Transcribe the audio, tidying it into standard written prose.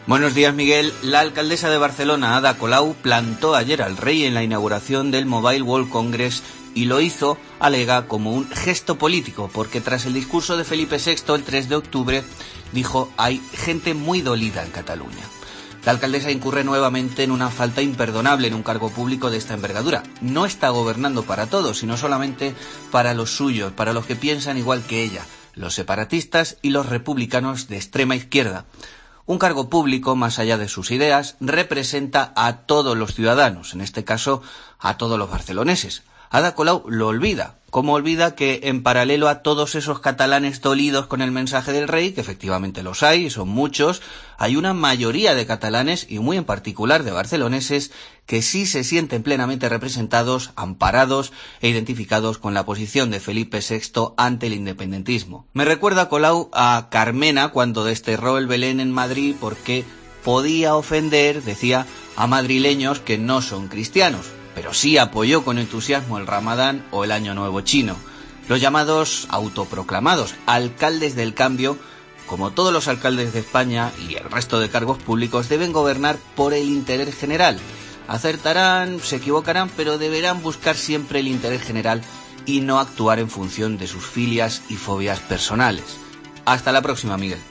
Buenos días, Miguel. La alcaldesa de Barcelona, Ada Colau, plantó ayer al rey en la inauguración del Mobile World Congress y lo hizo, alega, como un gesto político, porque tras el discurso de Felipe VI el 3 de octubre, dijo: hay gente muy dolida en Cataluña. La alcaldesa incurre nuevamente en una falta imperdonable en un cargo público de esta envergadura. No está gobernando para todos, sino solamente para los suyos, para los que piensan igual que ella, los separatistas y los republicanos de extrema izquierda. Un cargo público, más allá de sus ideas, representa a todos los ciudadanos, en este caso a todos los barceloneses. Ada Colau lo olvida, como olvida que en paralelo a todos esos catalanes dolidos con el mensaje del rey, que efectivamente los hay, y son muchos, hay una mayoría de catalanes, y muy en particular de barceloneses, que sí se sienten plenamente representados, amparados e identificados con la posición de Felipe VI ante el independentismo. Me recuerda Colau a Carmena cuando desterró el Belén en Madrid porque podía ofender, decía, a madrileños que no son cristianos, pero sí apoyó con entusiasmo el Ramadán o el Año Nuevo chino. Los llamados autoproclamados alcaldes del cambio, como todos los alcaldes de España y el resto de cargos públicos, deben gobernar por el interés general. Acertarán, se equivocarán, pero deberán buscar siempre el interés general y no actuar en función de sus filias y fobias personales. Hasta la próxima, Miguel.